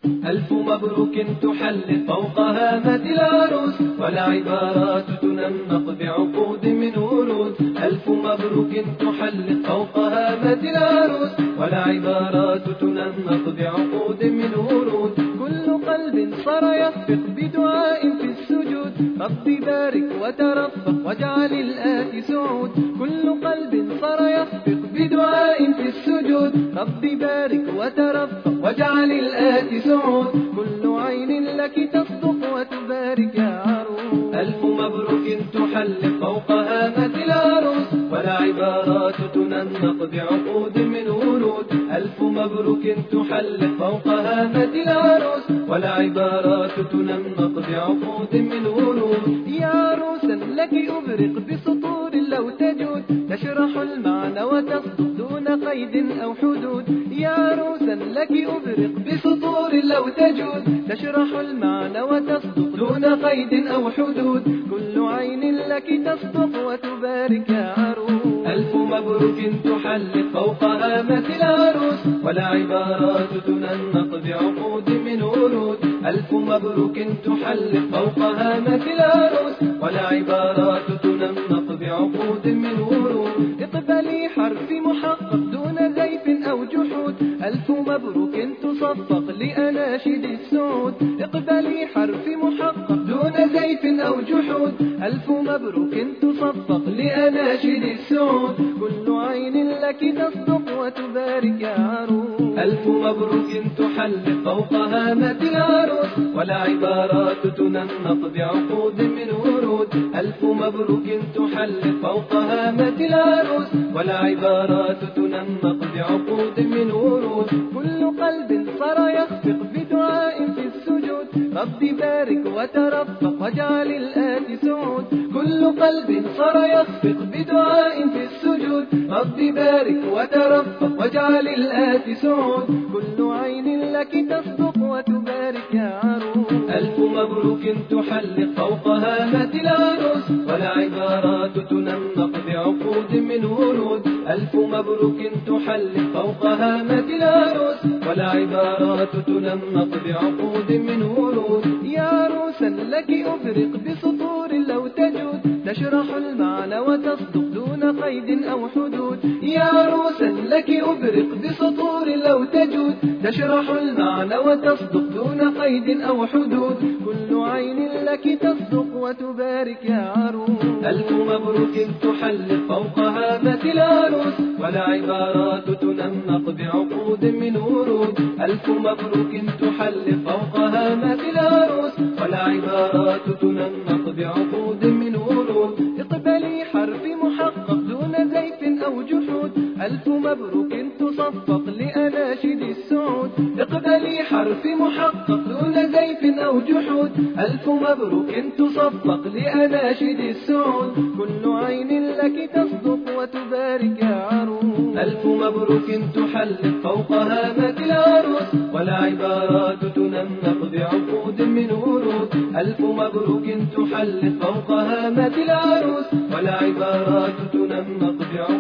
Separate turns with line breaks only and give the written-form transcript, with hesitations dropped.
ألف مبروك تحلق فوق هامة العروس، والعبارات تنمق بعقود من ورود. ألف مبروك تحلق فوق هامة العروس، والعبارات تنمق بعقود من ورود. كل قلب صار يخفق بدعاء في السجود، رب بارك وترفق واجعل الآتي سعود. كل قلب صار يخفق بدعاء في السجود، رب بارك وترفق واجعل الآتي سعود. كل عين لك تصدق وتبارك يا عروس. ألف مبروك تحلق فوق هامة العروس، والعبارات تنمق بعقود من ورود. ألف مبروك تحلق فوق هامة العروس، والعبارات تنمق بعقود من ورود. يا عروسا لك أبرق بسطور لو تجود، تشرح المعنى وتصدق دون قيد أو حدود. يا عروسا لك أبرق بسطور لو تجود، تشرح المعنى وتصدق دون قيد أو حدود. كل عين لك تصدق وتبارك يا عروس. ألف مبروك تحلق فوق هامة العروس، والعبارات تنمق بعقود من ورود. ألف مبروك تحلق فوق هامة العروس، والعبارات تنمق بعقود من ورود. اقبلي حرف محقق دون زيف أو جحود، ألف مبروك تصفق لأناشد السعود. اقبلي حرف محقق دون زيف أو جحود، ألف مبروك تصفق لأناشد السعود. كل عين لك تصدق وتبارك يا عروس. ألف مبروك تحلق فوق هامة العروس، والعبارات تنمق بعقود من ورود. ألف مبروك تحلق فوق هامة العروس، والعبارات تنمق بعقود من ورود. كل قلب صار يخفق بدعاء في السجود، رب بارك وترفق واجعل الآتي سعود. كل قلب صار يخفق بدعاء في السجود، رب بارك وترفق واجعل الآتي سعود. كل عين لك تصدق وتبارك يا عروس. ألف مبروك تحلق فوق هامة العروس، والعبارات تنمق بعقود من ورود. ألف مبروك تحلق فوق هامة العروس، والعبارات تنمق بعقود من ورود. يا عروسا لك أبرق بسطور لو تجود، تشرح المعنى وتصدق دون قيد أو حدود. يا عروسا لك أبرق بسطور لو تجود، تشرح المعنى وتصدق دون قيد أو حدود. كل عين لك تصدق وتبارك يا عروس. ألف مبروك تحلق فوق هامة العروس، والعبارات تنمق بعقود من ورود. ألف مبروك تحلق فوق هامة العروس، والعبارات تنمق بعقود من ورود. اقبلي حرف محقق دون زيف أو جحود، ألف مبروك تصفق لأناشد السعود. اقبلي حرف محقق دون زيف أو جحود، ألف مبروك تصفق لأناشد السعود. كل عين لك تصدق وتبارك يا عروس. ألف مبروك تحلق فوق هامة العروس، والعبارات تنمق بعقود من ورود. ألف مبروك تحلق فوق هامة العروس، والعبارات تنمق بعقود